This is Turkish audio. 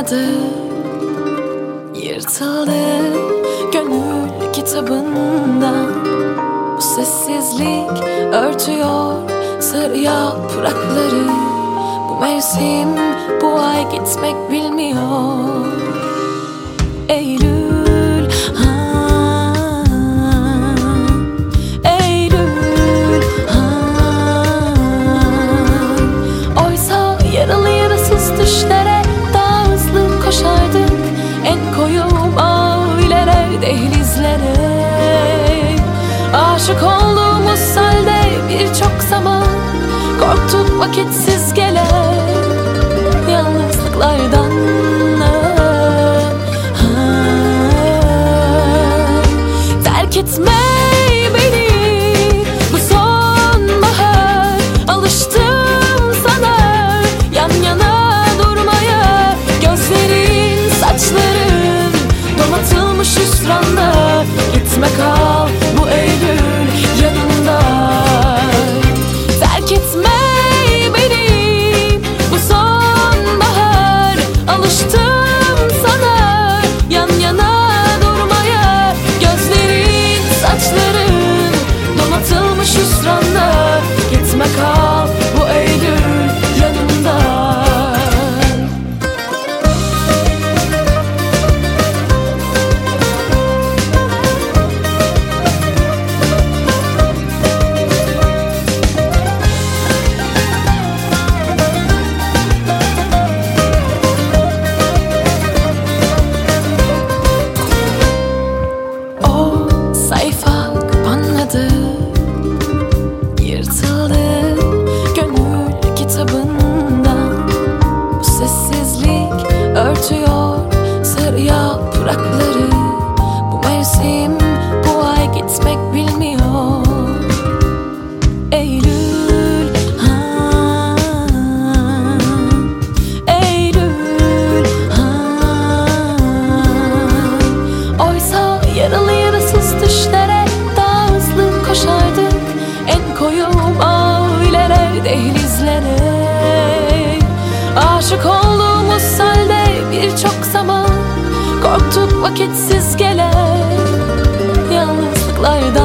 kapanmadı, yırtıldı gönül kitabında. Bu sessizlik örtüyor sarı yaprakları. Bu mevsim, bu ay gitmek bilmiyor. Eylül, Eylül, oysa yaralı yarasız düşlere daha hızlı koşardık. En koyu mavilere, dehlizlere. Aşık olduğumuz halde birçok zaman korktuk vakitsiz gelen yalnızlıklardan. Terk etme beni bu sonbahar, alıştım sana yan yana durmaya. Gözlerin, saçların donatılmış hüsranla. Gitme kal bu Eylül yanında. Terk etme beni bu sonbahar, alıştım sana yan yana durmaya. Gözlerin, saçların donatılmış hüsranla. Gitme kal bu Eylül yanında. Sayfa kapanmadı, yırtıldı gönül kitabında. Bu sessizlik örtüyor sarı yaprakları. Bu mevsim, bu ay gitmek bilmiyor. Eylül, Eylül, oysa yaralı yarasız düşlere daha hızlı koşardık. En koyu mavilere, dehlizlere. Aşık olduğumuz halde birçok zaman korktuk vakitsiz gelen yalnızlıklardan.